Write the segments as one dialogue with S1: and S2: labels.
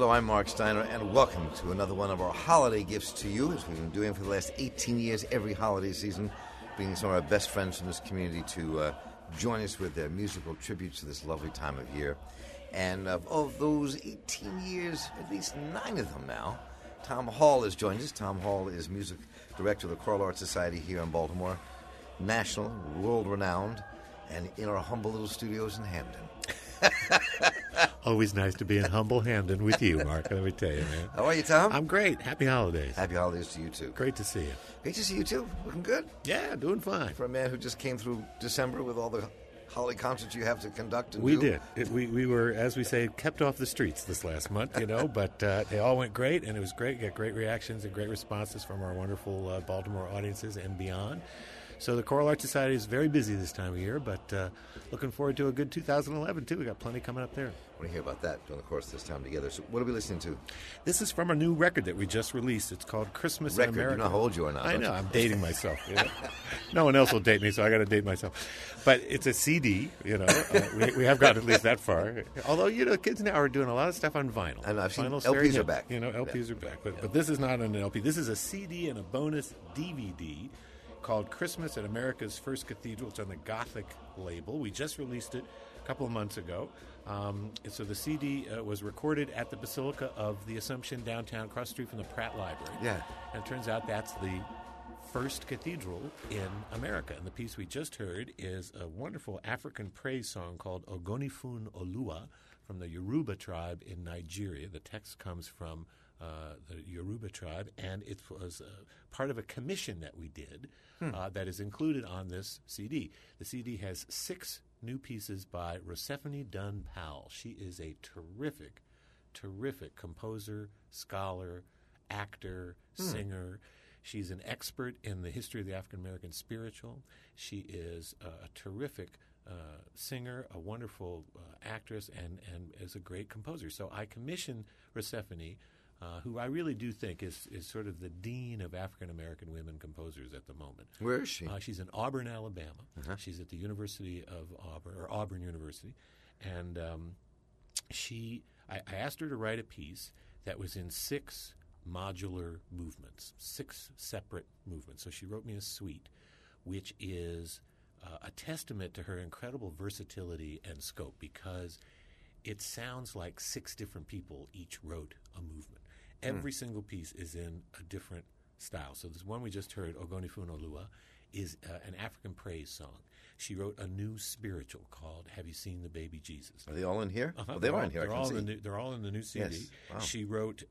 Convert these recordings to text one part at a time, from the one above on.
S1: Hello, I'm Mark Steiner, and welcome to another one of our holiday gifts to you, as we've been doing for the last 18 years, every holiday season, bringing some of our best friends from this community to join us with their musical tributes to this lovely time of year. And of those 18 years, at least 9 of them now, Tom Hall has joined us. Tom Hall is music director of the Choral Arts Society here in Baltimore, national, world-renowned, and in our humble little studios in Hamden.
S2: Always nice to be in humble Hamden with you, Mark. Let me tell you, man.
S1: How are you, Tom?
S2: I'm great. Happy holidays.
S1: Happy holidays to you, too.
S2: Great to see you.
S1: Great to see you, too. Looking good.
S2: Yeah, doing fine.
S1: For a man who just came through December with all the holiday concerts you have to conduct and
S2: we
S1: do.
S2: did. We were, as we say, kept off the streets this last month, but they all went great, and it was great. Got great reactions and great responses from our wonderful Baltimore audiences and beyond. So the Choral Arts Society is very busy this time of year, but looking forward to a good 2011, too. We got plenty coming up there.
S1: I want to hear about that during the course of this time together. So what are we listening to?
S2: This is from a new record that we just released. It's called Christmas in America.
S1: You know how old you are now.
S2: I know. I'm dating myself. No one else will date me, so I got to date myself. But it's a CD, we have gotten at least that far. Although, kids now are doing a lot of stuff on vinyl.
S1: And I've seen
S2: Vinyl's
S1: LPs are back.
S2: LPs are back. But this is not an LP. This is a CD and a bonus DVD called Christmas at America's First Cathedral. It's on the Gothic label. We just released it a couple of months ago. So the CD was recorded at the Basilica of the Assumption downtown, across the street from the Pratt Library.
S1: Yeah.
S2: And it turns out that's the first cathedral in America. And the piece we just heard is a wonderful African praise song called Ogonifun Olua from the Yoruba tribe in Nigeria. The text comes from the Yoruba tribe, and it was part of a commission that we did that is included on this CD. The CD has 6 new pieces by Rosephine Dunn Powell. She is a terrific, terrific composer, scholar, actor, singer. She's an expert in the history of the African-American spiritual. She is a terrific singer, a wonderful actress, and is a great composer. So I commissioned Rosephine, who I really do think is sort of the dean of African-American women composers at the moment.
S1: Where is she?
S2: She's in Auburn, Alabama.
S1: Uh-huh.
S2: She's at the University of Auburn, or Auburn University. And I asked her to write a piece that was in 6 modular movements, 6 separate movements. So she wrote me a suite, which is a testament to her incredible versatility and scope, because it sounds like 6 different people each wrote a movement. Every single piece is in a different style. So this one we just heard, Ogonifun Olua, is an African praise song. She wrote a new spiritual called Have You Seen the Baby Jesus?
S1: Are they all in here?
S2: Uh-huh.
S1: Well, they are in here.
S2: They're all in the new CD.
S1: Yes. Wow.
S2: She wrote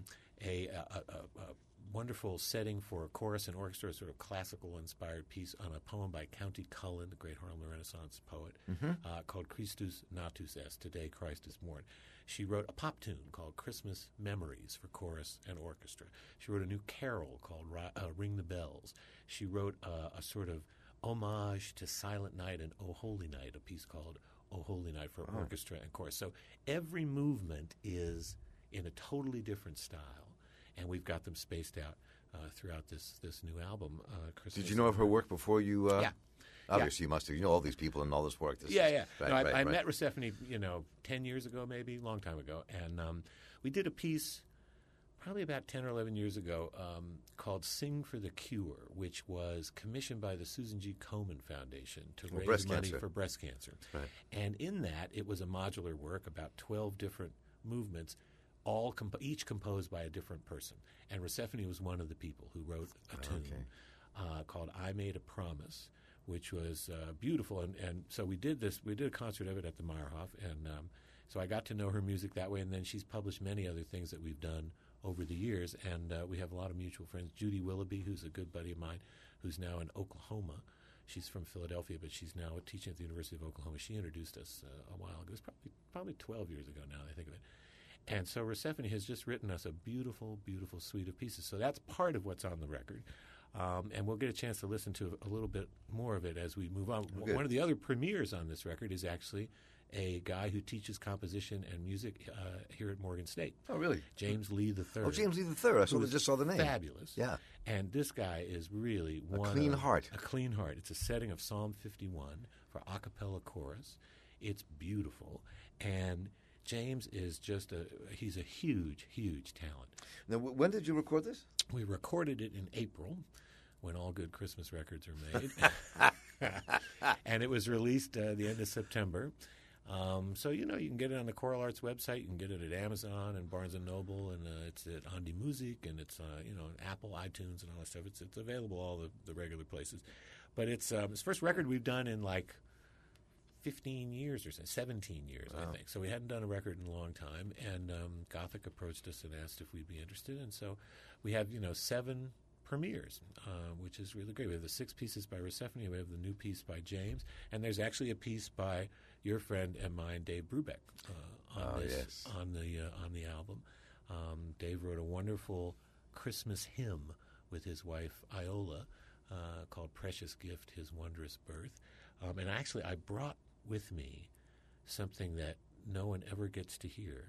S2: a wonderful setting for a chorus and orchestra, a sort of classical-inspired piece on a poem by County Cullen, the great Harlem Renaissance poet, called Christus Natus Est, Today Christ is Born. She wrote a pop tune called Christmas Memories for chorus and orchestra. She wrote a new carol called Ring the Bells. She wrote a sort of homage to Silent Night and O Holy Night, a piece called O Holy Night for orchestra and chorus. So every movement is in a totally different style, and we've got them spaced out throughout this new album. Christmas.
S1: Did you know of her work before you?
S2: Yeah.
S1: Obviously, you must have. You know all these people and all this work.
S2: Yeah.
S1: Right,
S2: I met Rosephine, 10 years ago, maybe, a long time ago. And we did a piece probably about 10 or 11 years ago called Sing for the Cure, which was commissioned by the Susan G. Komen Foundation to raise money for breast cancer.
S1: Right.
S2: And in that, it was a modular work, about 12 different movements, each composed by a different person. And Rosephine was one of the people who wrote a tune called I Made a Promise, which was beautiful. And so we did a concert of it at the Meyerhof, and so I got to know her music that way, and then she's published many other things that we've done over the years, and we have a lot of mutual friends. Judy Willoughby, who's a good buddy of mine, who's now in Oklahoma. She's from Philadelphia, but she's now teaching at the University of Oklahoma. She introduced us a while ago. It was probably 12 years ago now that I think of it. And so Rosephine has just written us a beautiful, beautiful suite of pieces. So that's part of what's on the record. And we'll get a chance to listen to a little bit more of it as we move on.
S1: Okay.
S2: One of the other premieres on this record is actually a guy who teaches composition and music here at Morgan State.
S1: Oh, really?
S2: James Lee III.
S1: Oh, James Lee III. I just saw the name.
S2: Fabulous.
S1: Yeah.
S2: And this guy is really
S1: A clean heart.
S2: A clean heart. It's a setting of Psalm 51 for a cappella chorus. It's beautiful. And James is he's a huge, huge talent.
S1: Now, when did you record this?
S2: We recorded it in April, when all good Christmas records are made. And it was released the end of September. So, you can get it on the Choral Arts website. You can get it at Amazon and Barnes & Noble, and it's at Andi Music, and it's, on Apple, iTunes, and all that stuff. It's available all the regular places. But it's the first record we've done in, 15 years or so, 17 years, wow. I think. So we hadn't done a record in a long time, and Gothic approached us and asked if we'd be interested. And so we have, 7 premieres, which is really great. We have the 6 pieces by Persephone. We have the new piece by James, and there's actually a piece by your friend and mine, Dave Brubeck, on the album. Dave wrote a wonderful Christmas hymn with his wife Iola called "Precious Gift, His Wondrous Birth." And actually, I brought with me something that no one ever gets to hear.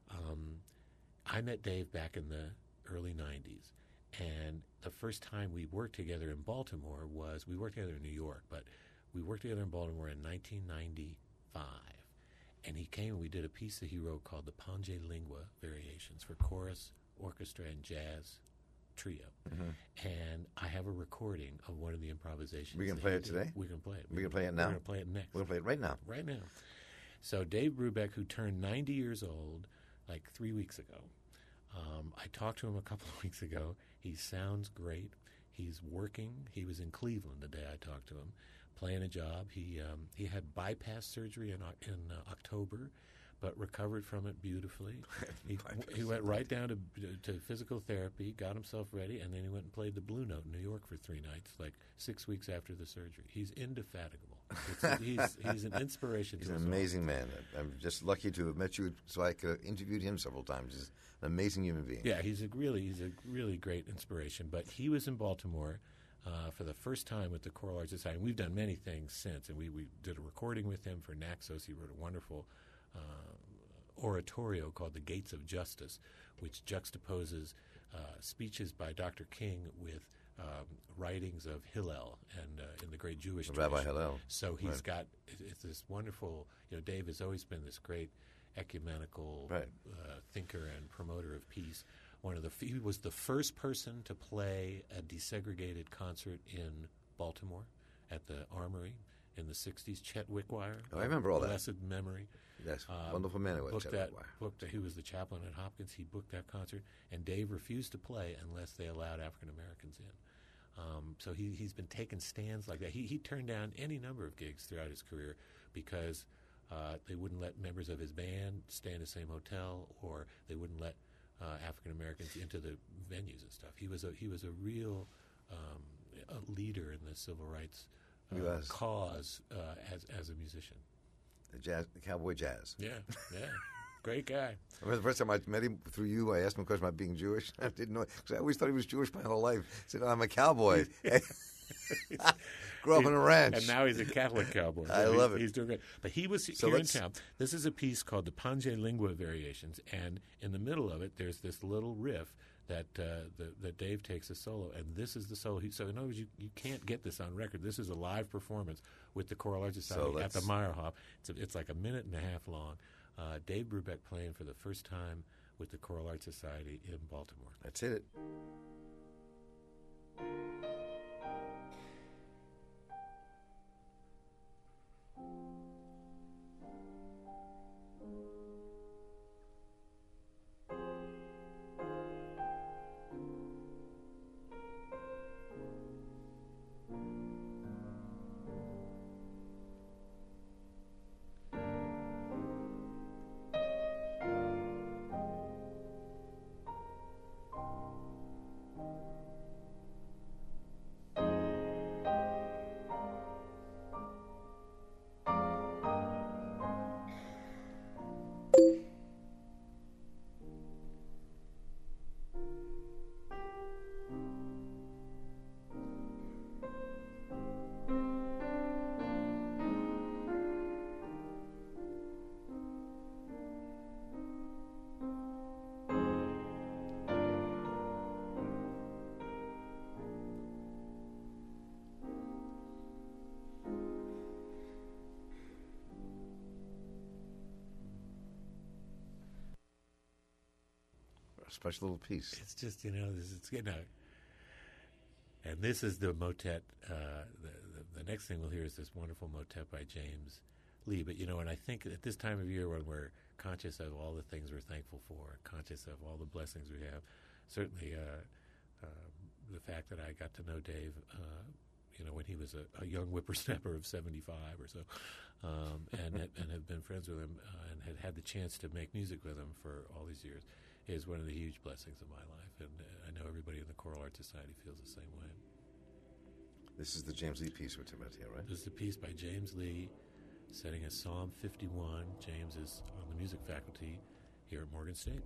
S2: I met Dave back in the early 90s. And the first time we worked together in Baltimore we worked together in New York, but we worked together in Baltimore in 1995. And he came and we did a piece that he wrote called the Pange Lingua Variations for chorus, orchestra, and jazz trio. Mm-hmm. And I have a recording of one of the improvisations.
S1: We can play it today?
S2: We can play it.
S1: We can play it now?
S2: We're going to play it next.
S1: We're going to play it right now.
S2: Right now. So Dave Brubeck, who turned 90 years old 3 weeks ago, I talked to him a couple of weeks ago. He sounds great. He's working. He was in Cleveland the day I talked to him, playing a job. He had bypass surgery in October, but recovered from it beautifully. He went right down to physical therapy, got himself ready, and then he went and played the Blue Note in New York for 3 nights, 6 weeks after the surgery. He's indefatigable. He's an inspiration to us all.
S1: He's an amazing man. I'm just lucky to have met you so I could have interviewed him several times. He's an amazing human being.
S2: Yeah, he's a really great inspiration. But he was in Baltimore for the first time with the Choral Arts Society. We've done many things since, and we did a recording with him for Naxos. He wrote a wonderful oratorio called The Gates of Justice, which juxtaposes speeches by Dr. King with writings of Hillel and in the great Jewish tradition.
S1: Rabbi Hillel.
S2: So he's got it's this wonderful. Dave has always been this great ecumenical thinker and promoter of peace. He was the first person to play a desegregated concert in Baltimore at the Armory in the 60s. Chet Wickwire.
S1: Oh, I remember all that.
S2: Blessed memory.
S1: Yes, wonderful man.
S2: He was the chaplain at Hopkins. He booked that concert, and Dave refused to play unless they allowed African Americans in. So he's been taking stands like that. He turned down any number of gigs throughout his career because they wouldn't let members of his band stay in the same hotel, or they wouldn't let African Americans into the venues and stuff. He was a real a leader in the civil rights cause as a musician.
S1: The cowboy jazz.
S2: Yeah. Great guy.
S1: I remember the first time I met him through you, I asked him a question about being Jewish. I didn't know, because I always thought he was Jewish my whole life. I said, I'm a cowboy. Grew up on a ranch.
S2: And now he's a Catholic cowboy.
S1: I love it.
S2: He's doing great. But he was here in town. This is a piece called the Pange Lingua Variations, and in the middle of it, there's this little riff that Dave takes a solo, and this is the solo. So in other words, you can't get this on record. This is a live performance with the Choral Arts Society at the Meyerhof. It's like a minute and a half long. Dave Brubeck playing for the first time with the Choral Arts Society in Baltimore.
S1: That's it. special little piece.
S2: It's just, and this is the motet. The next thing we'll hear is this wonderful motet by James Lee. But, and I think at this time of year when we're conscious of all the things we're thankful for, conscious of all the blessings we have, certainly the fact that I got to know Dave, when he was a young whippersnapper of 75 or so, and have been friends with him and had the chance to make music with him for all these years, is one of the huge blessings of my life. And I know everybody in the Choral Art Society feels the same way.
S1: This is the James Lee piece we're talking about here, right?
S2: This is a piece by James Lee, setting as Psalm 51. James is on the music faculty here at Morgan State.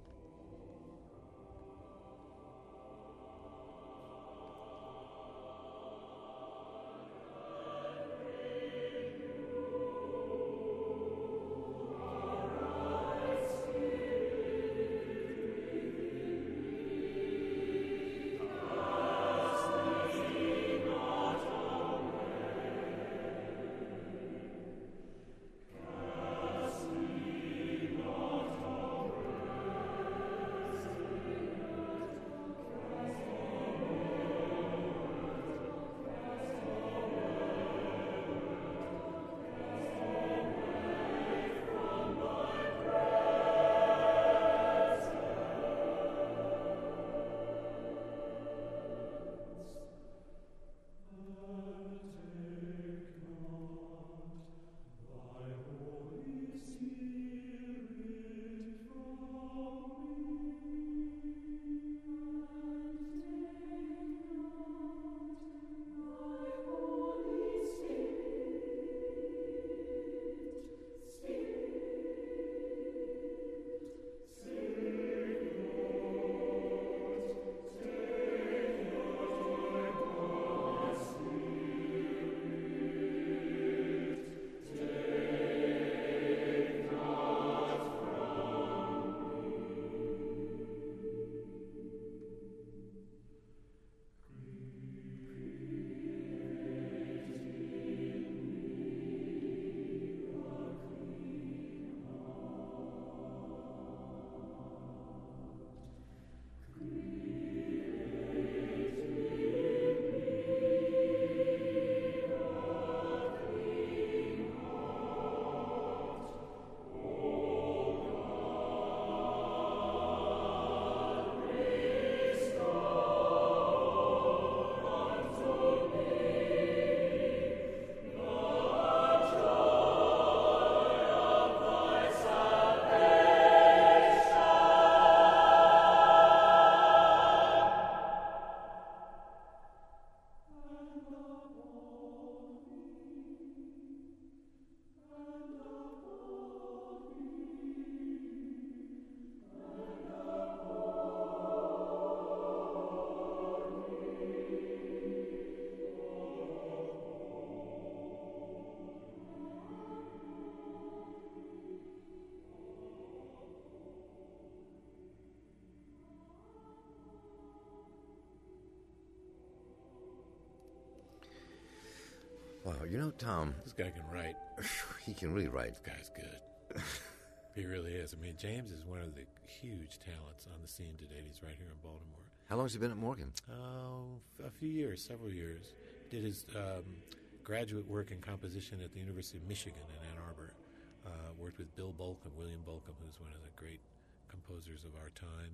S1: Wow, Tom...
S2: This guy can write.
S1: He can really write.
S2: This guy's good. He really is. I mean, James is one of the huge talents on the scene today. He's right here in Baltimore.
S1: How long has he been at Morgan?
S2: Oh, a few years, several years. Did his graduate work in composition at the University of Michigan in Ann Arbor. Worked with Bill Bolcom, William Bolcom, who's one of the great composers of our time.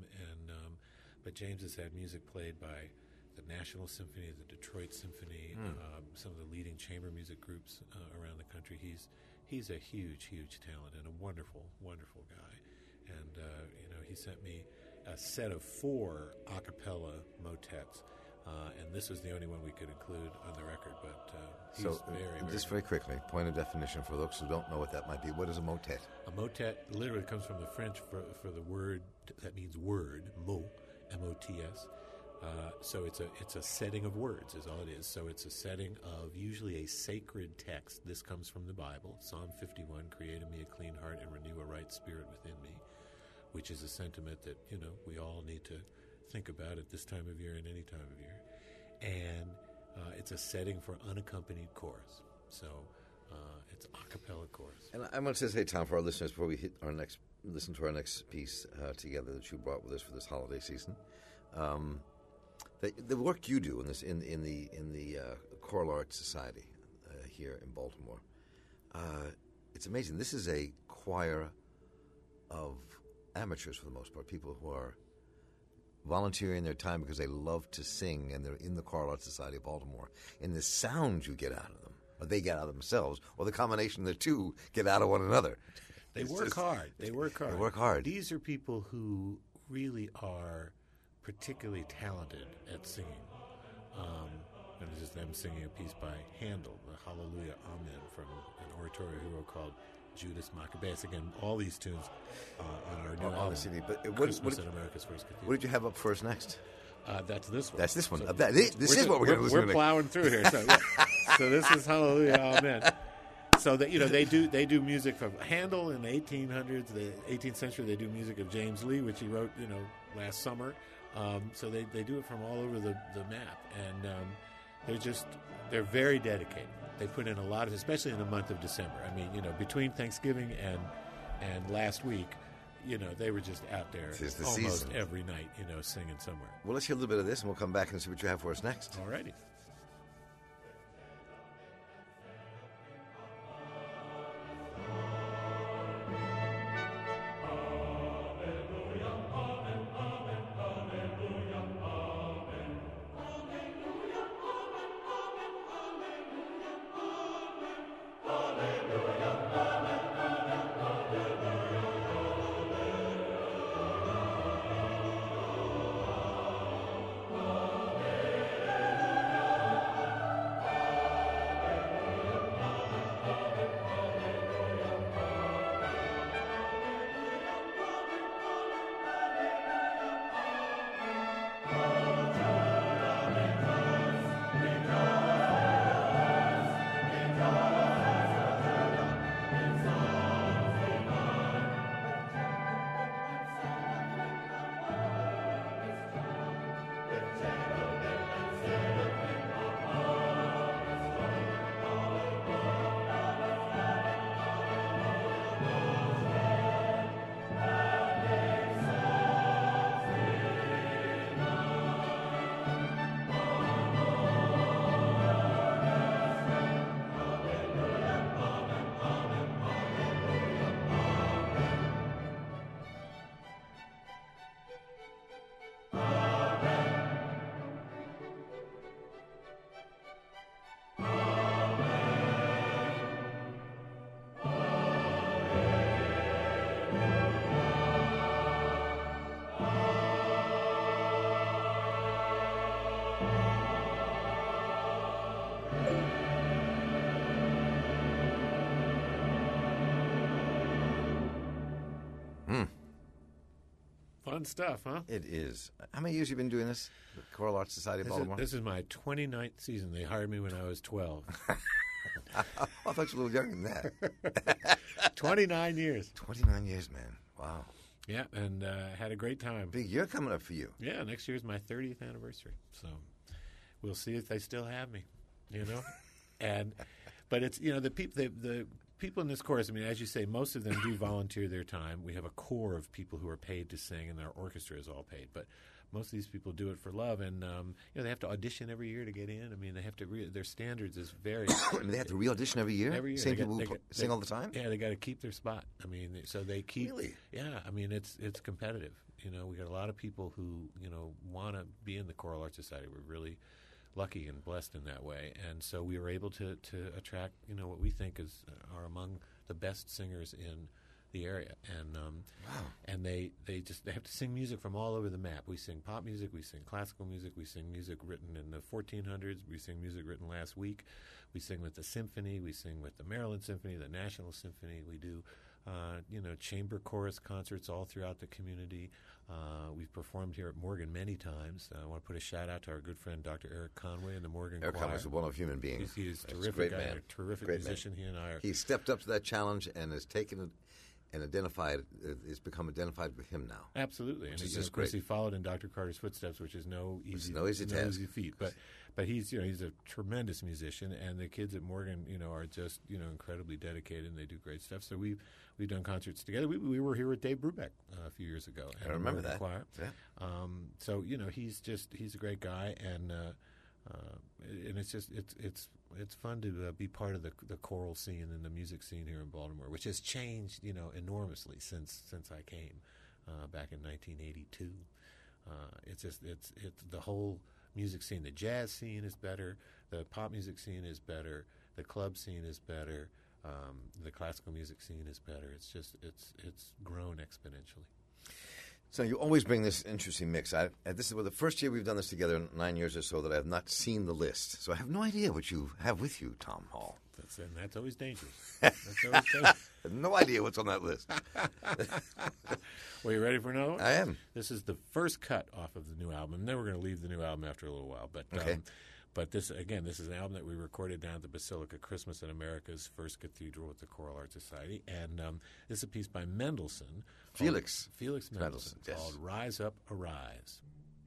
S2: But James has had music played by the National Symphony, the Detroit Symphony, some of the leading chamber music groups around the country. He's a huge, huge talent and a wonderful, wonderful guy. And, he sent me a set of 4 a cappella motets, and this was the only one we could include on the record. But he's very
S1: just very quickly, point of definition for those who don't know what that might be. What is a motet?
S2: A motet literally comes from the French for the word that means word, mot, M-O-T-S. So it's a setting of words is all it is. So it's a setting of usually a sacred text. This comes from the Bible, Psalm 51, create in me a clean heart and renew a right spirit within me, which is a sentiment that, we all need to think about at this time of year and any time of year. And it's a setting for unaccompanied chorus. So it's a cappella chorus.
S1: And I'm going to say, Tom, for our listeners, before we hit our next listen to our next piece together that you brought with us for this holiday season. The work you do in the Choral Arts Society here in Baltimore, it's amazing. This is a choir of amateurs for the most part, people who are volunteering their time because they love to sing, and they're in the Choral Arts Society of Baltimore. And the sound you get out of them, or they get out of themselves, or the combination of the two get out of one another.
S2: They work hard. They work hard.
S1: They work hard.
S2: These are people who really are particularly talented at singing. And this is them singing a piece by Handel, the Hallelujah Amen, from an oratorio hero called Judas Maccabeus. Again, all these tunes on our new album,
S1: CD. But
S2: Christmas at America's First Cathedral.
S1: What did you have up first next?
S2: That's this one.
S1: That's this one.
S2: So
S1: This is what we're going to listen to.
S2: We're plowing through here. So this is Hallelujah Amen. So that they do music from Handel in the 1800s, the 18th century. They do music of James Lee, which he wrote last summer. So they do it from all over the map, and they're very dedicated. They put in a lot of, especially in the month of December. I mean, between Thanksgiving and last week, they were just out there almost
S1: season.
S2: Every night, singing somewhere.
S1: Well, let's hear a little bit of this, and we'll come back and see what you have for us next.
S2: All righty. Fun stuff, huh?
S1: It is. How many years have you been doing this? The Choral Arts Society of Baltimore?
S2: This is my 29th season. They hired me when I was 12.
S1: I thought you were a little younger than that.
S2: 29 years.
S1: 29 years, man. Wow.
S2: Yeah, and had a great time.
S1: Big year coming up for you.
S2: Yeah, next year's my 30th anniversary. So we'll see if they still have me, But it's, the people in this chorus, I mean, as you say, most of them do volunteer their time. We have a core of people who are paid to sing, and our orchestra is all paid. But most of these people do it for love, and they have to audition every year to get in. I mean, they have to their standards is very.
S1: I mean, they have to re-audition every year.
S2: Every year,
S1: same people sing all the time.
S2: Yeah, they got to keep their spot. I mean, so they keep.
S1: Really?
S2: Yeah, I mean, it's competitive. We got a lot of people who want to be in the Choral Arts Society. We're really lucky and blessed in that way, and so we were able to attract what we think are among the best singers in the area, and
S1: wow.
S2: And they have to sing music from all over the map. We sing pop music, we sing classical music, we sing music written in the 1400s, we sing music written last week, we sing with the symphony, we sing with the Maryland Symphony, the National Symphony, we do chamber chorus concerts all throughout the community. We've performed here at Morgan many times. I want to put a shout out to our good friend Dr. Eric Conway and the Morgan Choir.
S1: Eric Conway is a wonderful human being.
S2: He's a terrific
S1: great
S2: guy,
S1: man.
S2: a terrific
S1: Great
S2: musician.
S1: Man.
S2: He and I are.
S1: He stepped up to that challenge and has taken it and it's become identified with him now.
S2: Absolutely, and
S1: Which is
S2: of
S1: just
S2: course
S1: great.
S2: he followed in Dr. Carter's footsteps, which is no easy
S1: task.
S2: feat. But he's he's a tremendous musician, and the kids at Morgan are just incredibly dedicated, and they do great stuff. So we've done concerts together. We were here with Dave Brubeck a few years ago.
S1: I remember that.
S2: Choir.
S1: Yeah.
S2: So he's a great guy, and it's fun to be part of the choral scene and the music scene here in Baltimore, which has changed enormously since I came back in 1982. It's the whole music scene. The jazz scene is better. The pop music scene is better. The club scene is better. The classical music scene is better. It's grown exponentially.
S1: So you always bring this interesting mix. This is the first year we've done this together in 9 years or so that I have not seen the list. So I have no idea what you have with you, Tom Hall.
S2: That's always dangerous. I
S1: have no idea what's on that list.
S2: Well, you ready for another one?
S1: I am.
S2: This is the first cut off of the new album. Then we're going to leave the new album after a little while. But
S1: okay.
S2: But this is an album that we recorded down at the Basilica Christmas in America's First Cathedral with the Choral Art Society. And this is a piece by Mendelssohn.
S1: Felix
S2: Mendelssohn.
S1: Yes.
S2: Called Rise Up, Arise.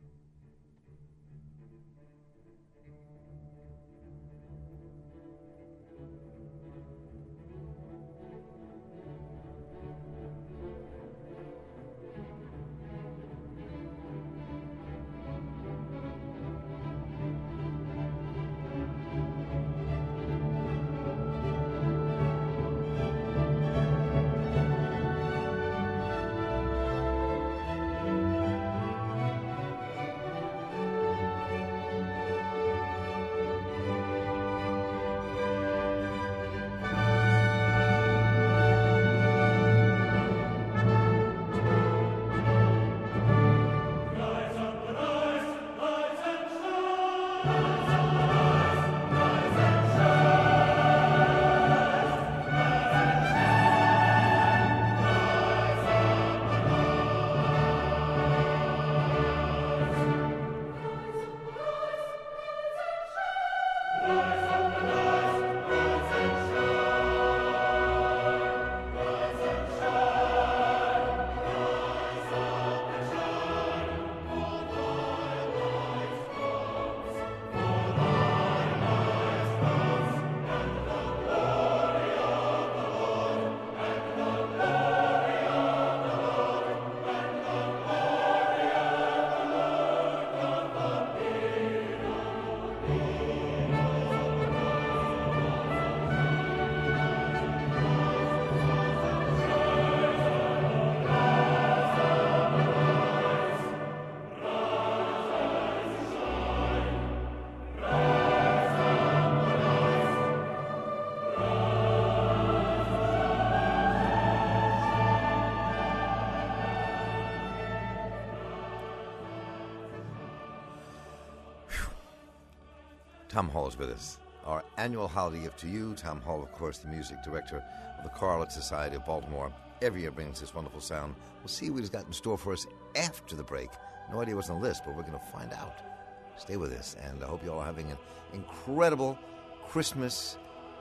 S1: Tom Hall is with us. Our annual holiday gift to you. Tom Hall, of course, the music director of the Choral Art Society of Baltimore. Every year brings this wonderful sound. We'll see what he's got in store for us after the break. No idea what's on the list, but we're going to find out. Stay with us, and I hope you all are having an incredible Christmas,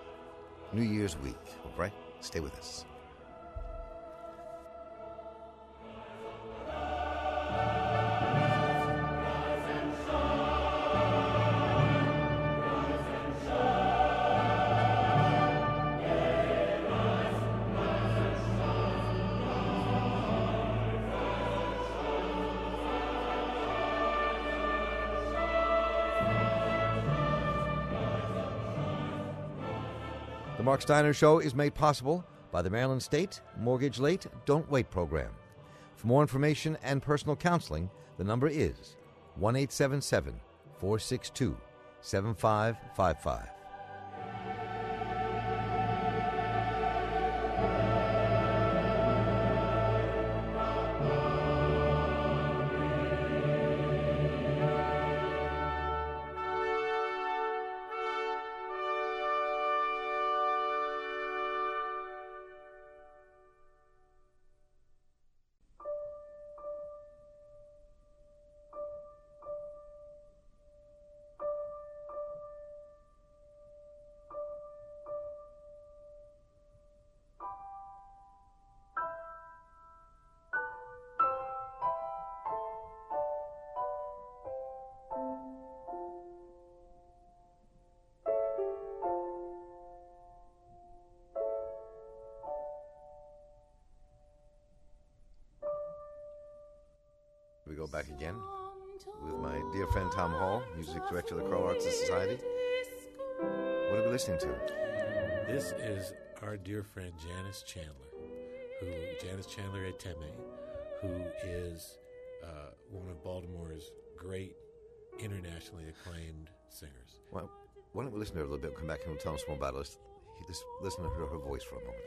S1: New Year's week. All right? Stay with us. The Mark Steiner Show is made possible by the Maryland State Mortgage Late Don't Wait program. For more information and personal counseling, the number is 1-877-462-7555. show back again with my dear friend Tom Hall, music director of the Choral Arts Society. What are we listening to?
S2: This is our dear friend Janice Chandler, Janice Chandler Eteme, who is one of Baltimore's great internationally acclaimed singers.
S1: Well, why don't we listen to her a little bit, come back and tell us more about it. Let's listen to her voice for a moment.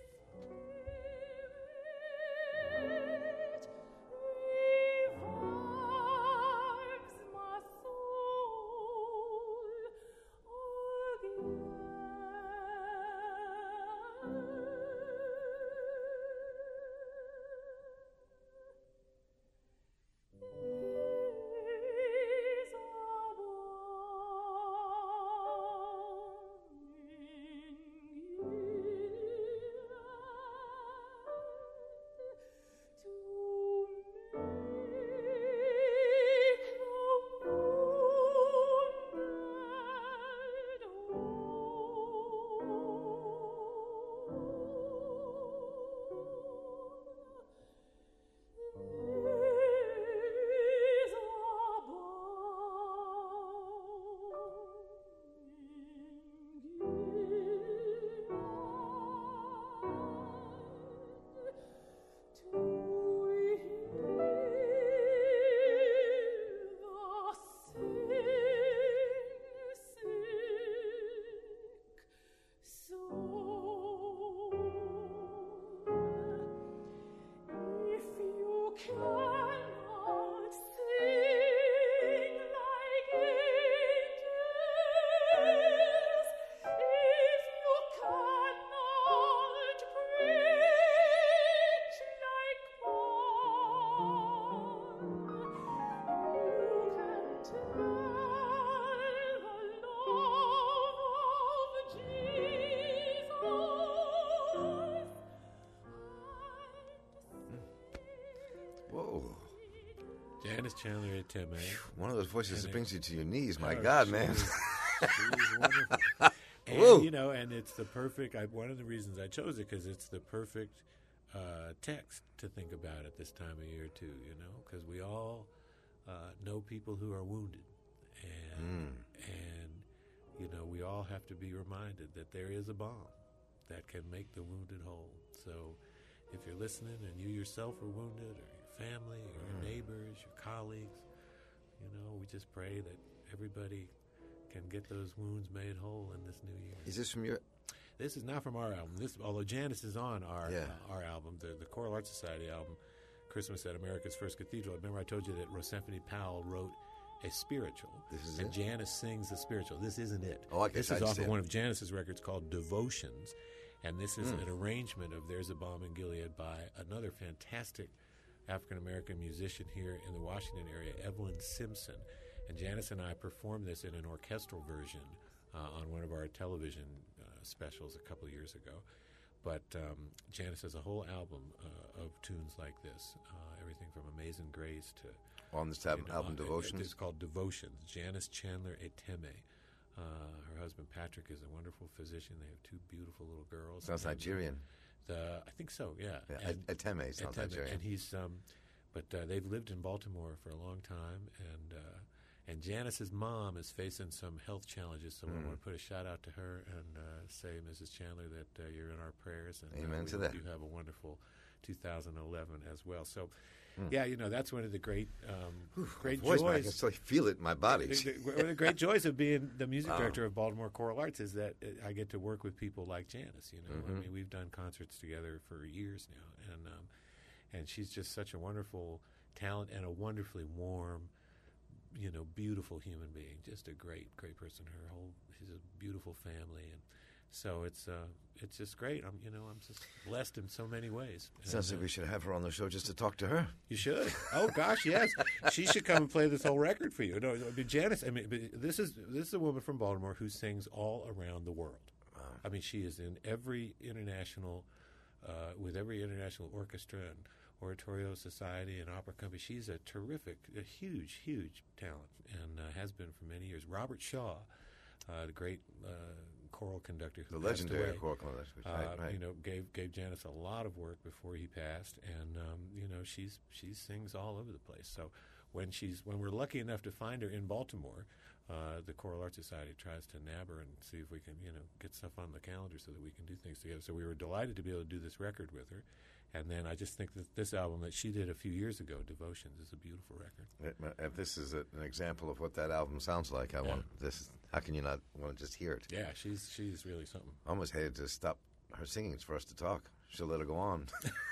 S2: Janice Chandler Eteme.
S1: One of those voices that brings you to your knees. My God, man.
S2: She's wonderful. And, and it's the perfect, one of the reasons I chose it, because it's the perfect text to think about at this time of year, too, because we all know people who are wounded. And we all have to be reminded that there is a balm that can make the wounded whole. So if you're listening and you yourself are wounded, or your family, or your neighbors, your colleagues, we just pray that everybody can get those wounds made whole in this new year.
S1: Is this from your...
S2: This is not from our album. Although Janice is on our album, the Choral Arts Society album, Christmas at America's First Cathedral. Remember I told you that Roseanne Powell wrote a spiritual. And Janice sings the spiritual. This isn't it.
S1: Oh, I guess
S2: this is off of one of Janice's records called Devotions. And this is an arrangement of There's a Balm in Gilead by another fantastic African-American musician here in the Washington area, Evelyn Simpson. And Janice and I performed this in an orchestral version on one of our television specials a couple of years ago. But Janice has a whole album of tunes like this, everything from Amazing Grace to...
S1: On this album, Devotions?
S2: It's called Devotions. Janice Chandler Eteme. Her husband, Patrick, is a wonderful physician. They have two beautiful little girls.
S1: Sounds Nigerian.
S2: I think so, yeah.
S1: Eteme sounds Nigerian.
S2: And he's... But they've lived in Baltimore for a long time, and Janice's mom is facing some health challenges, so I want to put a shout-out to her and say, Mrs. Chandler, that you're in our prayers. And
S1: amen to that.
S2: You have a wonderful 2011 as well. So, that's one of the great joys.
S1: I can still feel it in my body.
S2: One of the great joys of being the music director of Baltimore Choral Arts is that I get to work with people like Janice. I mean, we've done concerts together for years now, and she's just such a wonderful talent and a wonderfully warm, beautiful human being. Just a great person. She's a beautiful family, and so it's just great. I'm just blessed in so many ways.
S1: Sounds like we should have her on the show just to talk to her.
S2: You should. Oh gosh, yes. She should come and play this whole record for you. No, Janice. This is a woman from Baltimore who sings all around the world. Wow. She is in every international, with every international orchestra and oratorio society and opera company. She's a huge talent, and has been for many years. Robert Shaw, the great choral conductor who passed away,
S1: legendary choral conductor, right.
S2: Gave Janice a lot of work before he passed, and she sings all over the place. So when we're lucky enough to find her in Baltimore, the Choral Art Society tries to nab her and see if we can, get stuff on the calendar so that we can do things together. So we were delighted to be able to do this record with her. And then I just think that this album that she did a few years ago, Devotions, is a beautiful record.
S1: If this is an example of what that album sounds like, I want this. How can you not want to just hear it?
S2: Yeah, she's really something.
S1: I almost hated to stop her singing for us to talk. She'll let her go on.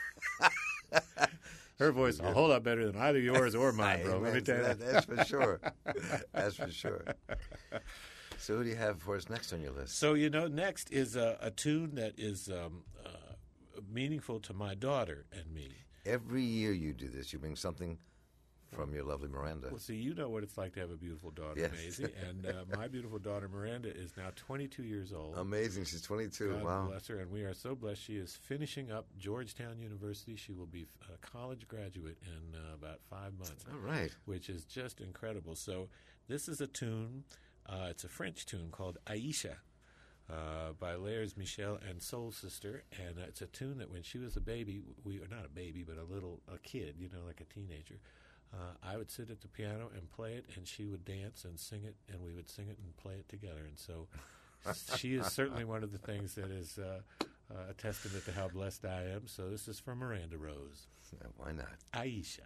S2: Her voice is a whole lot better than either yours or mine, bro. Let me tell you that.
S1: That's for sure. That's for sure. So who do you have for us next on your list?
S2: So, next is a tune that is meaningful to my daughter and me.
S1: Every year you do this. You bring something from your lovely Miranda.
S2: Well, see, you know what it's like to have a beautiful daughter,
S1: yes.
S2: Maisie. And my beautiful daughter, Miranda, is now 22 years old.
S1: Amazing. She's 22.
S2: God
S1: wow.
S2: bless her. And we are so blessed. She is finishing up Georgetown University. She will be a college graduate in about 5 months.
S1: All right.
S2: Which is just incredible. So this is a tune. It's a French tune called Aïcha by Lairs Michel and Soul Sister. And it's a tune that when she was a baby, not a baby, but a kid, like a teenager, I would sit at the piano and play it, and she would dance and sing it, and we would sing it and play it together. And so she is certainly one of the things that is a testament to how blessed I am. So this is from Miranda Rose.
S1: Yeah, why not?
S2: Aïcha.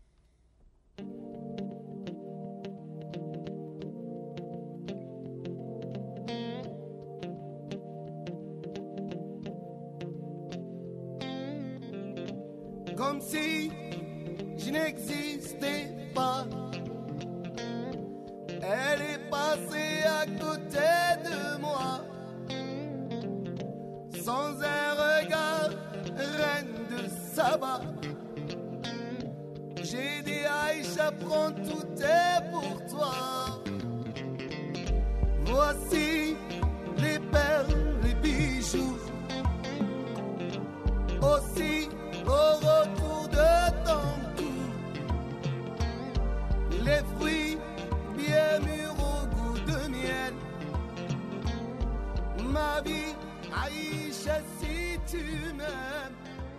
S3: Comme si je n'existais pas. Elle est passée à côté de moi, sans un regard, reine de Saba. J'ai dit Aïcha, prends tout est pour toi. Voici les perles, les bijoux, aussi au retour de ton cou, les fruits bien mûrs au goût de miel. Ma vie, Aïcha, si tu m'aimes.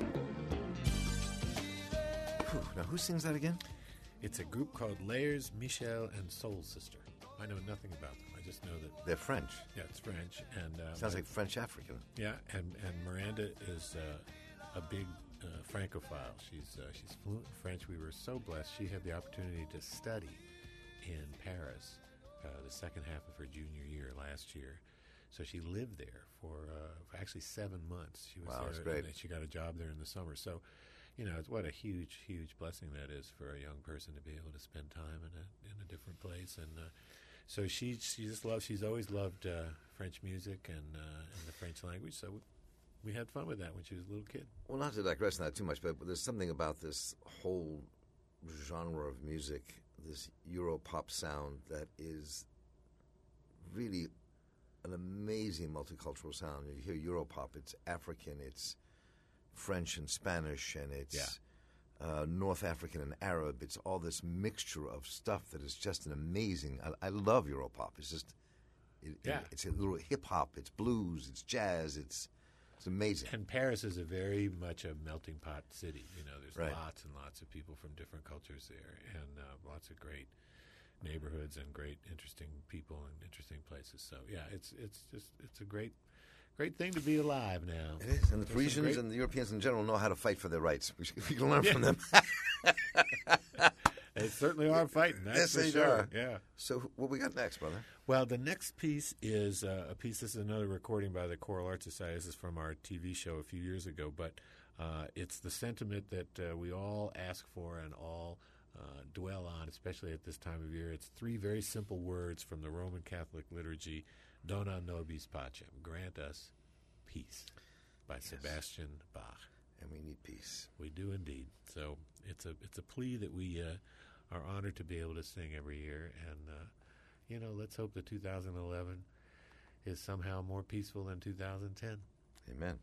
S1: Now, who sings that again?
S2: It's a group called Lairs, Michel, and Soul Sister. I know nothing about them. I just know that
S1: They're French.
S2: yeah, it's French. And
S1: Sounds like French African.
S2: yeah, and Miranda is a big Francophile. She's fluent in French. We were so blessed. She had the opportunity to study in Paris the second half of her junior year last year. So she lived there for actually 7 months. She was
S1: Wow,
S2: there,
S1: that's great.
S2: and then she got a job there in the summer. So, what a huge, huge blessing that is for a young person to be able to spend time in a different place. And so she just loves. She's always loved French music and the French language. So we had fun with that when she was a little kid.
S1: Well, not to digress on that too much, but there's something about this whole genre of music, this Europop sound, that is really an amazing multicultural sound. You hear Europop, it's African, it's French and Spanish, and it's North African and Arab. It's all this mixture of stuff that is just an amazing. I love Europop. It's just, it's a little hip hop. It's blues. It's jazz. It's amazing.
S2: And Paris is a very much a melting pot city. There's
S1: Right.
S2: lots and lots of people from different cultures there, and lots of great neighborhoods and great, interesting people and interesting places. So yeah, it's a great thing to be alive now.
S1: It is, and the Parisians and the Europeans in general know how to fight for their rights. We can learn from them.
S2: They certainly are fighting. That's
S1: Yes,
S2: for
S1: they
S2: sure.
S1: are.
S2: Yeah.
S1: So what we got next, brother?
S2: Well, the next piece is a piece. This is another recording by the Choral Art Society. This is from our TV show a few years ago, but it's the sentiment that we all ask for and all dwell on, especially at this time of year. It's 3 very simple words from the Roman Catholic liturgy: "Dona nobis pacem," grant us peace, by Sebastian Bach.
S1: And we need peace.
S2: We do indeed. So it's a plea that we are honored to be able to sing every year, and let's hope that 2011 is somehow more peaceful than 2010.
S1: Amen.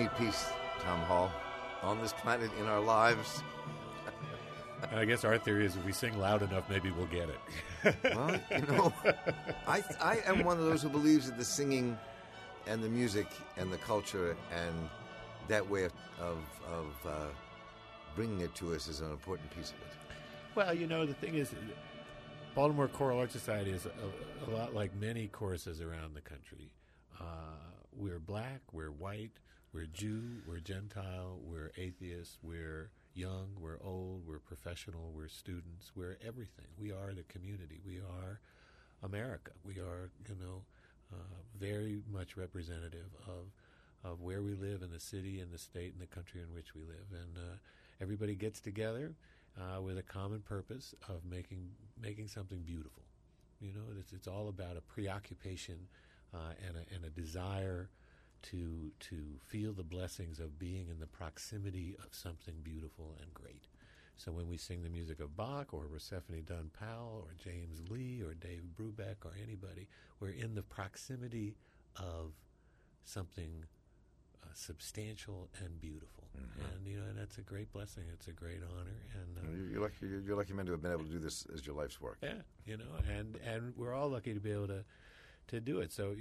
S1: need peace, Tom Hall, on this planet, in our lives.
S2: I guess our theory is if we sing loud enough, maybe we'll get it.
S1: Well, I am one of those who believes that the singing and the music and the culture and that way of bringing it to us is an important piece of it.
S2: Well, the thing is, Baltimore Choral Arts Society is a lot like many choruses around the country. We're black, we're white, we're Jew, we're Gentile, we're atheist, we're young, we're old, we're professional, we're students, we're everything. We are the community. We are America. We are, very much representative of where we live in the city and the state and the country in which we live. And everybody gets together with a common purpose of making something beautiful. It's all about a preoccupation and a desire to feel the blessings of being in the proximity of something beautiful and great. So when we sing the music of Bach or Persephone Dunn Powell or James Lee or Dave Brubeck or anybody, we're in the proximity of something substantial and beautiful. Mm-hmm. And that's a great blessing. It's a great honor. And
S1: you're lucky man to have been able to do this as your life's work.
S2: Yeah, and we're all lucky to be able to do it. So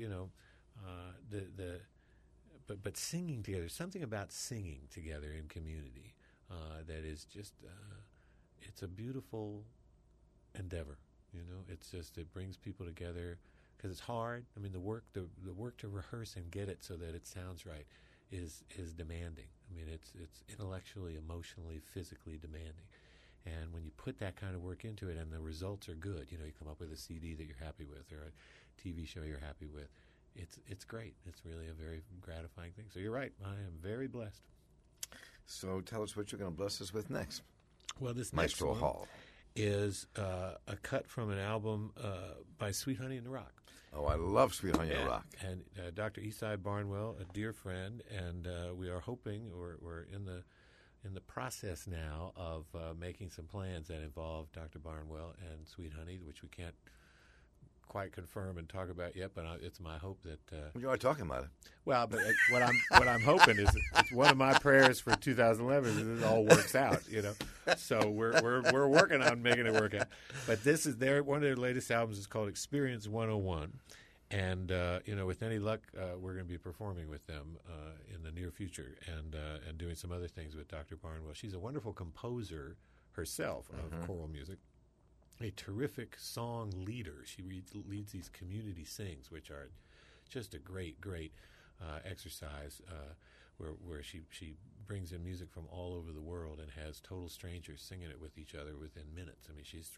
S2: but singing together, something about singing together in community that is just it's a beautiful endeavor. It brings people together because it's hard. I mean, the work to rehearse and get it so that it sounds right is demanding. I mean, it's intellectually, emotionally, physically demanding. And when you put that kind of work into it and the results are good, you come up with a CD that you're happy with or a TV show you're happy with, it's great. It's really a very gratifying thing. So you're right. I am very blessed.
S1: So tell us what you're going to bless us with next.
S2: Well, this
S1: Maestro
S2: next one
S1: Hall
S2: is a cut from an album by Sweet Honey in the Rock.
S1: Oh, I love Sweet Honey in the Rock.
S2: And Dr. Esai Barnwell, a dear friend, and we are hoping, we're in the process now of making some plans that involve Dr. Barnwell and Sweet Honey, which we can't quite confirm and talk about yet, but it's my hope that
S1: you are talking about it.
S2: Well, but what I'm hoping is it's one of my prayers for 2011 is it all works out, So we're working on making it work out. But this is one of their latest albums is called Experience 101, and with any luck, we're going to be performing with them in the near future and doing some other things with Dr. Barnwell. She's a wonderful composer herself of choral music. A terrific song leader. She leads these community sings, which are just a great exercise where she brings in music from all over the world and has total strangers singing it with each other within minutes. I mean, she's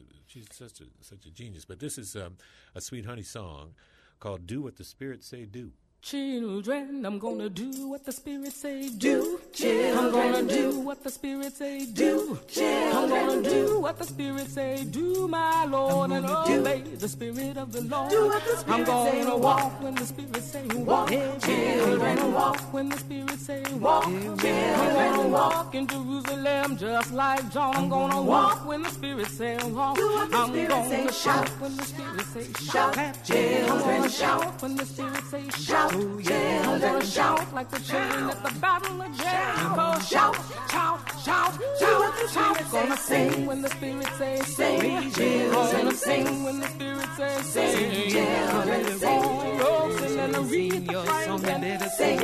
S2: such a genius. But this is a Sweet Honey song called "Do What the Spirit Say Do."
S4: Children, I'm gonna do what the Spirit say do. Children, I'm gonna do what the Spirit say do. Children, I'm gonna do what the Spirit say do, my Lord, and obey the Spirit of the Lord. Do what the Spirit I'm gonna walk when the Spirit say walk. Children, walk when the Spirit say walk. Children, I'm gonna walk in Jerusalem just like John. I'm gonna walk when the Spirit say walk. I'm gonna shout when the Spirit say shout. Children, I'm gonna shout when the Spirit say shout. Oh, yeah, I'm gonna shout like the children at the battle of Jericho. Shout, shout, shout, shout, shout. Gonna sing when the Spirit says sing. Gonna sing when the Spirit says sing. Gonna sing. Sing and read the song and let us sing.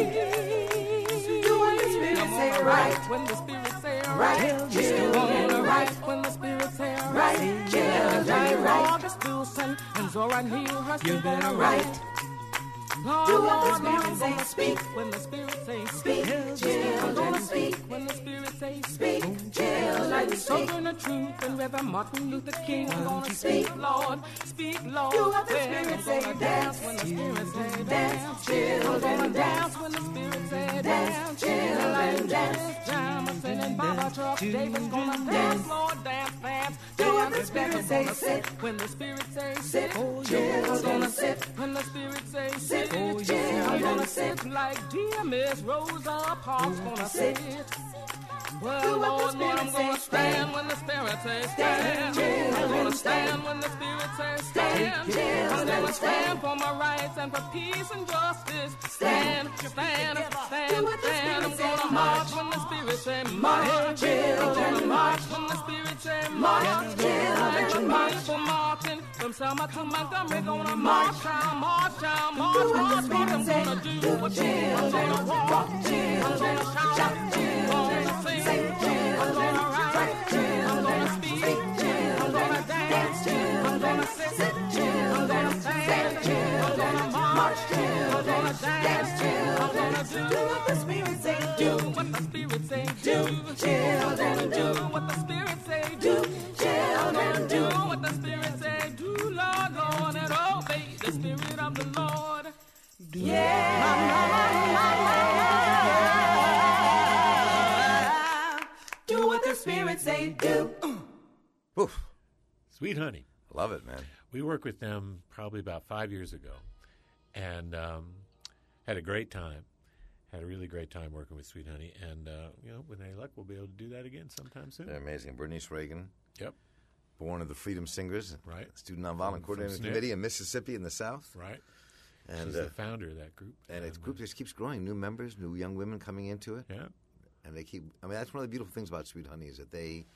S4: Do what the Spirit say right when the Spirit say right. Just gonna right when the Spirit say right. Yeah, right. August Wilson and Zora Neale Hurston. You better right. Lord, do what the Spirit say, speak when the Spirit say speak. Children, gonna speak when the Spirit say speak. Children, like the children of truth and Reverend Martin Luther King. I'm gonna speak, Lord, speak, Lord. Do what the Spirit say, dance when the Spirit say dance. Children, gonna dance when the Spirit say dance. Children, dance. Jamison and Baba Truck, David's gonna dance, Lord, dance, dance. Do what the Spirit say, sit when the Spirit say sit. Children, gonna sit when the Spirit say sit. Oh, yeah, I'm gonna sit like dear Miss Rosa Parks gonna sit. Well, Lord, I'm gonna stand when the Spirit says stand. I'm gonna stand when the Spirit says stand. I'm gonna stand for my rights and for peace and justice. Stand. I'm gonna march when the Spirit say march. I'm gonna march when the Spirit say march. I'm people marching from Selma to Montgomery. Gonna march down. I'm gonna do what you. I'm gonna walk. I'm gonna shout. I'm gonna sing. I'm gonna write. I'm gonna speak. I'm gonna dance. I'm gonna sit. I'm gonna stand. I'm gonna march. I'm gonna dance. I'm gonna do what the Spirit say. Do what the Spirit say. Do. I'm gonna do what the Spirit say. Do. I'm gonna do what the Spirit say. Do, Lord, and obey the Spirit of the Lord. Do. Do what the Spirit say. Do.
S1: Oof.
S2: Sweet Honey.
S1: Love it, man.
S2: We worked with them probably about 5 years ago, and had a great time. Had a really great time working with Sweet Honey, and with any luck, we'll be able to do that again sometime soon.
S1: They're amazing. Bernice Reagan.
S2: Yep.
S1: Born of the Freedom Singers.
S2: Right.
S1: Student Nonviolent Coordinating Committee in Mississippi in the South.
S2: Right.
S1: And
S2: she's the founder of that group.
S1: And its group just keeps growing. New members, new young women coming into it.
S2: Yeah.
S1: And they keep. I mean, that's one of the beautiful things about Sweet Honey is that they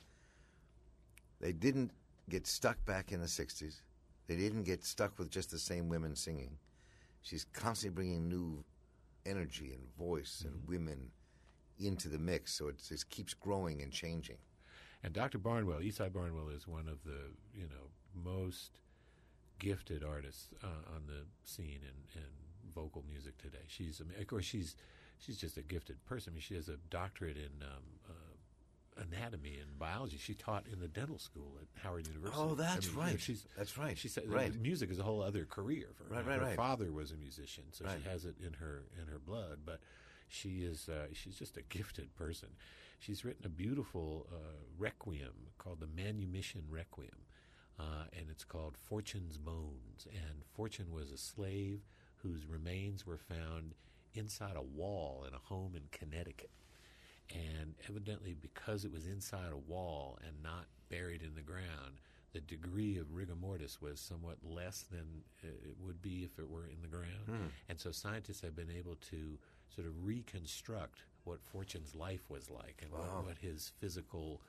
S1: didn't get stuck back in the 60s. They didn't get stuck with just the same women singing. She's constantly bringing new energy and voice and women into the mix, so it just keeps growing and changing.
S2: And Dr. Barnwell, Esai Barnwell, is one of the most gifted artists on the scene in vocal music today. She's, of course, she's just a gifted person. I mean, she has a doctorate in anatomy and biology. She taught in the dental school at Howard University.
S1: Oh, that's right.
S2: That's right. She said
S1: right.
S2: Music is a whole other career for her.
S1: Right.
S2: Her father was a musician, so
S1: right.
S2: she has it in her blood. But she's just a gifted person. She's written a beautiful requiem called the Manumission Requiem, and it's called Fortune's Bones. And Fortune was a slave whose remains were found inside a wall in a home in Connecticut. And evidently, because it was inside a wall and not buried in the ground, the degree of rigor mortis was somewhat less than it would be if it were in the ground. And so scientists have been able to sort of reconstruct what Fortune's life was like and what his physical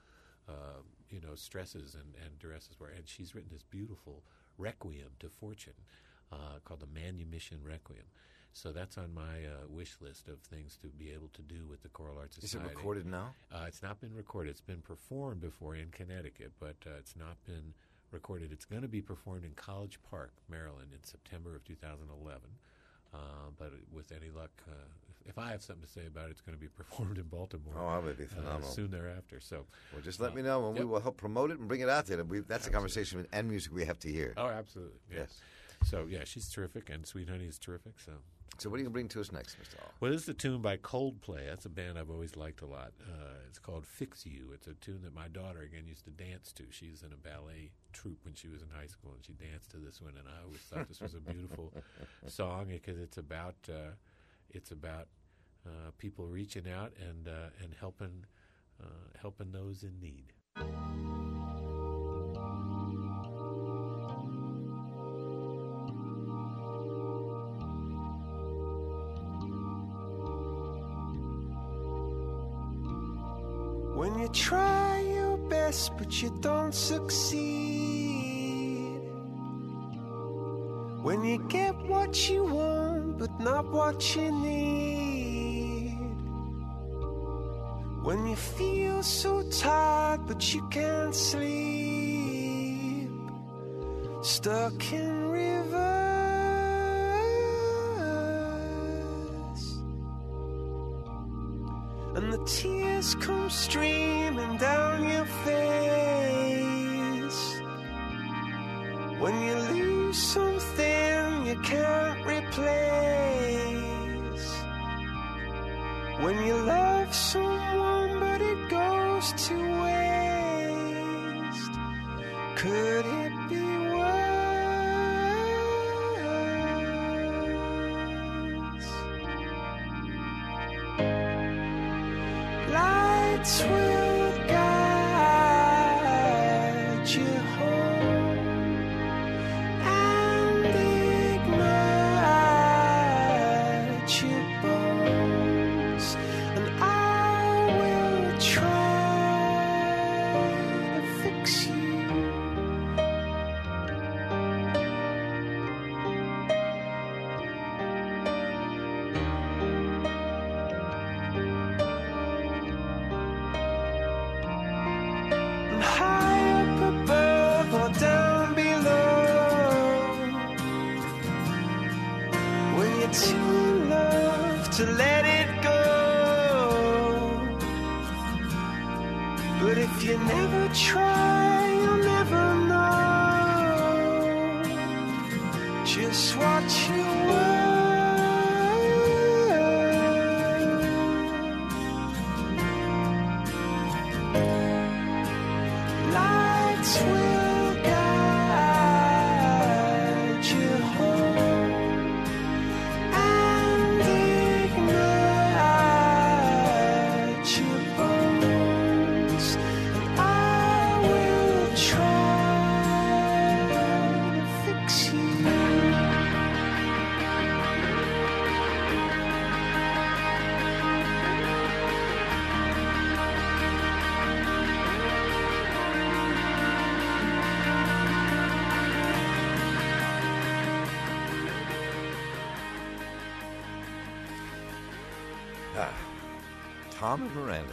S2: stresses and duresses were. And she's written this beautiful requiem to Fortune called the Manumission Requiem. So that's on my wish list of things to be able to do with the Choral Arts Society.
S1: Is it recorded now?
S2: It's not been recorded. It's been performed before in Connecticut, but it's not been recorded. It's going to be performed in College Park, Maryland, in September of 2011. But with any luck, if I have something to say about it, it's going to be performed in Baltimore.
S1: Oh, that would be phenomenal.
S2: Soon thereafter. So,
S1: well, just let me know, and we will help promote it and bring it out there. That's a conversation and music we have to hear.
S2: Oh, absolutely.
S1: Yes.
S2: So, yeah, she's terrific, and Sweet Honey is terrific.
S1: So what are you going to bring to us next, Mr. Hall?
S2: Well, this is a tune by Coldplay. That's a band I've always liked a lot. It's called Fix You. It's a tune that my daughter, again, used to dance to. She was in a ballet troupe when she was in high school, and she danced to this one. And I always thought this was a beautiful song because it's about people reaching out and helping those in need.
S5: When you try your best but you don't succeed, when you get what you want but not what you need, when you feel so tired but you can't sleep, stuck in reverse, and the tears come streaming down your face, when you lose something you can't replace, when you love someone but it goes to waste, could it be worse? Lights will guide you home, high up above or down below. When you're too in love to let it go. But if you never try, you'll never know just what you were. Lights will guide you home and ignite your bones, and I will try to fix you.
S1: Tom and Miranda.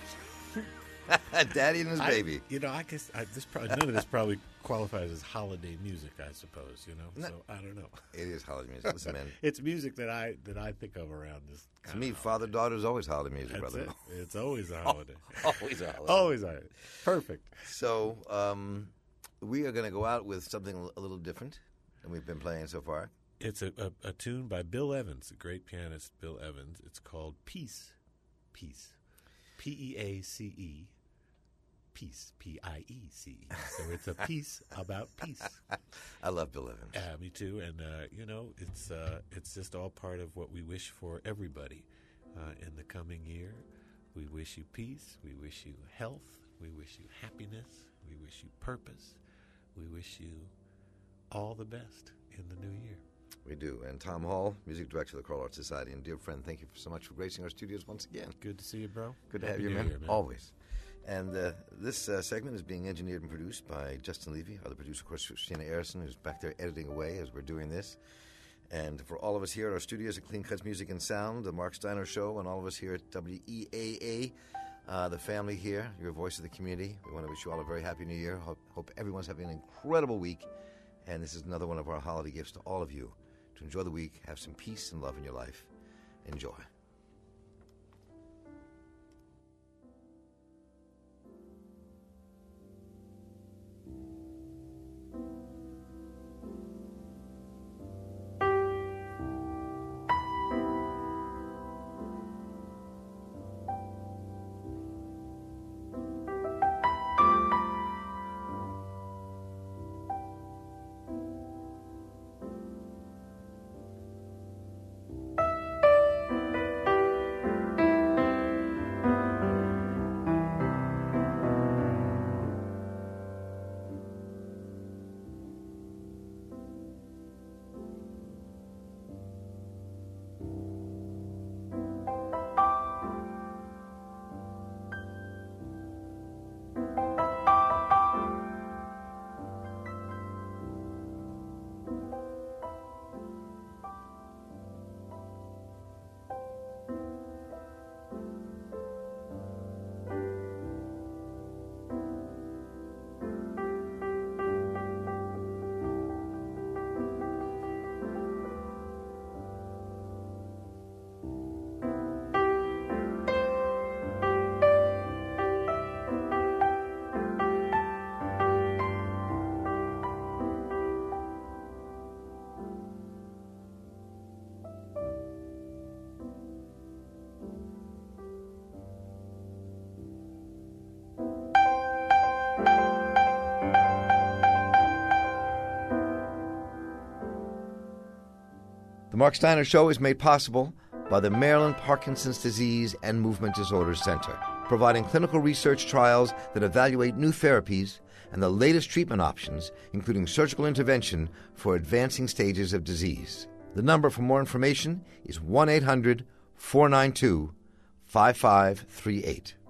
S1: Daddy and his baby.
S2: I guess none of this probably qualifies as holiday music, I suppose.
S1: No.
S2: So I don't know.
S1: It is holiday music. Listen, man.
S2: It's music that I think of around this.
S1: To me, father-daughter is always holiday music,
S2: That's
S1: brother.
S2: it. It's always a holiday.
S1: Always a holiday.
S2: Always a holiday. Perfect.
S1: So we are going to go out with something a little different than we've been playing so far.
S2: It's a tune by Bill Evans, a great pianist, Bill Evans. It's called Peace. Peace. P-E-A-C-E. Peace. P-I-E-C-E. So it's a piece about peace.
S1: I love Bill Evans.
S2: Me too. And, it's just all part of what we wish for everybody in the coming year. We wish you peace. We wish you health. We wish you happiness. We wish you purpose. We wish you all the best in the new year.
S1: We do. And Tom Hall, Music Director of the Choral Arts Society, and dear friend, thank you so much for gracing our studios once again.
S2: Good to see you, bro.
S1: Good to
S2: Happy
S1: have you,
S2: New
S1: man.
S2: Year, man.
S1: Always. And this segment is being engineered and produced by Justin Levy, our producer, of course, Christina Arison, who's back there editing away as we're doing this. And for all of us here at our studios at Clean Cuts Music and Sound, the Mark Steiner Show, and all of us here at WEAA, the family here, your voice of the community, we want to wish you all a very happy New Year. Hope everyone's having an incredible week. And this is another one of our holiday gifts to all of you. To enjoy the week, have some peace and love in your life. Enjoy. The Mark Steiner Show is made possible by the Maryland Parkinson's Disease and Movement Disorders Center, providing clinical research trials that evaluate new therapies and the latest treatment options, including surgical intervention for advancing stages of disease. The number for more information is 1-800-492-5538.